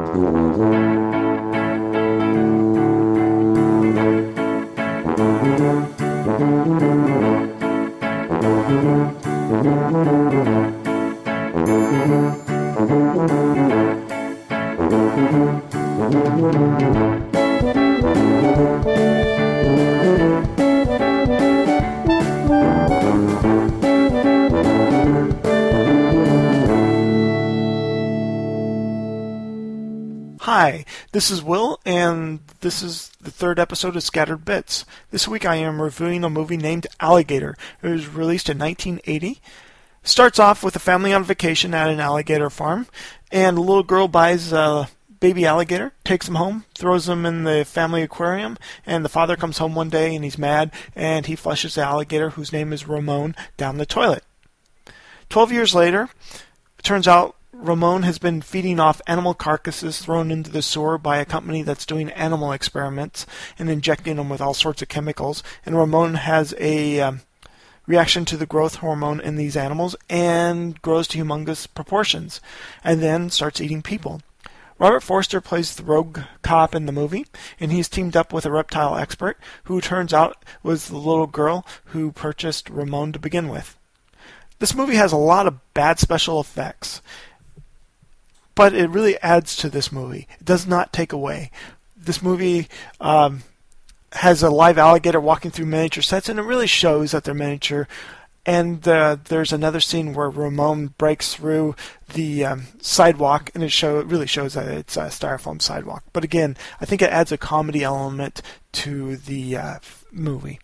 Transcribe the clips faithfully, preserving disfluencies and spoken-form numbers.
Hi, this is Will, and this is the third episode of Scattered Bits. This week I am reviewing a movie named Alligator. It was released in nineteen eighty. Starts off with a family on vacation at an alligator farm, and a little girl buys a baby alligator, takes him home, throws him in the family aquarium, and the father comes home one day and he's mad, and he flushes the alligator, whose name is Ramon, down the toilet. Twelve years later, it turns out Ramon has been feeding off animal carcasses thrown into the sewer by a company that's doing animal experiments and injecting them with all sorts of chemicals. And Ramon has a um, reaction to the growth hormone in these animals and grows to humongous proportions, and then starts eating people. Robert Forster plays the rogue cop in the movie, and he's teamed up with a reptile expert who turns out was the little girl who purchased Ramon to begin with. This movie has a lot of bad special effects, but it really adds to this movie. It does not take away. This movie um, has a live alligator walking through miniature sets, and it really shows that they're miniature. And uh, there's another scene where Ramon breaks through the um, sidewalk, and it show it really shows that it's a styrofoam sidewalk. But again, I think it adds a comedy element to the uh, movie.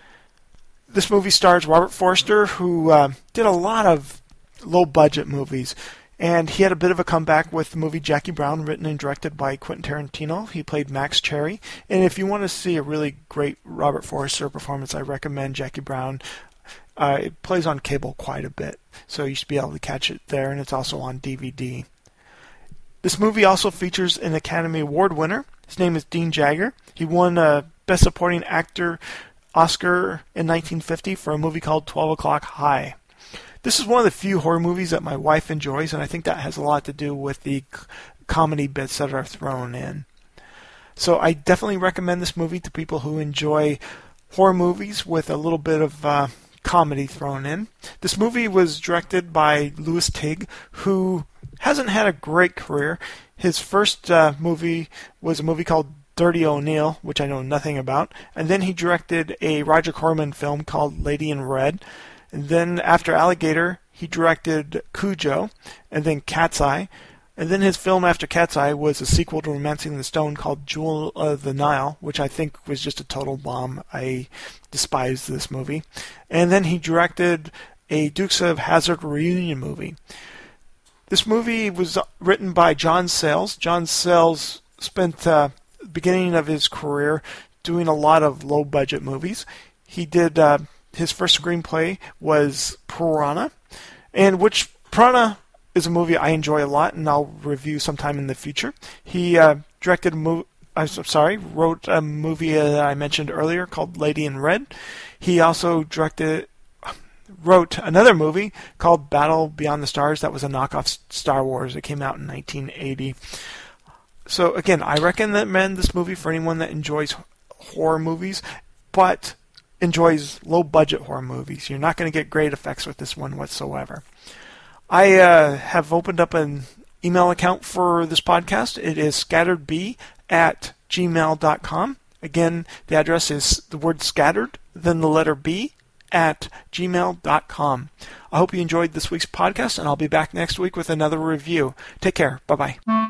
This movie stars Robert Forster, who uh, did a lot of low-budget movies. And he had a bit of a comeback with the movie Jackie Brown, written and directed by Quentin Tarantino. He played Max Cherry. And if you want to see a really great Robert Forster performance, I recommend Jackie Brown. Uh, it plays on cable quite a bit, so you should be able to catch it there, and it's also on D V D. This movie also features an Academy Award winner. His name is Dean Jagger. He won a Best Supporting Actor Oscar in nineteen fifty for a movie called twelve o'clock High. This is one of the few horror movies that my wife enjoys, and I think that has a lot to do with the c- comedy bits that are thrown in. So I definitely recommend this movie to people who enjoy horror movies with a little bit of uh, comedy thrown in. This movie was directed by Louis Tigg, who hasn't had a great career. His first uh, movie was a movie called Dirty O'Neill, which I know nothing about, and then he directed a Roger Corman film called Lady in Red. And then after Alligator, he directed Cujo, and then Cat's Eye. And then his film after Cat's Eye was a sequel to Romancing the Stone called Jewel of the Nile, which I think was just a total bomb. I despise this movie. And then he directed a Dukes of Hazzard reunion movie. This movie was written by John Sayles. John Sayles spent uh, the beginning of his career doing a lot of low-budget movies. He did... Uh, His first screenplay was Piranha, and which Piranha is a movie I enjoy a lot, and I'll review sometime in the future. He uh, directed a movie. I'm sorry, wrote a movie that I mentioned earlier called Lady in Red. He also directed, wrote another movie called Battle Beyond the Stars. That was a knockoff Star Wars. It came out in nineteen eighty. So again, I recommend this movie for anyone that enjoys horror movies, but enjoys low-budget horror movies. You're not going to get great effects with this one whatsoever. I uh, have opened up an email account for this podcast. It is scatteredb at gmail dot com. Again, the address is the word scattered, then the letter B, at gmail dot com. I hope you enjoyed this week's podcast, and I'll be back next week with another review. Take care. Bye-bye.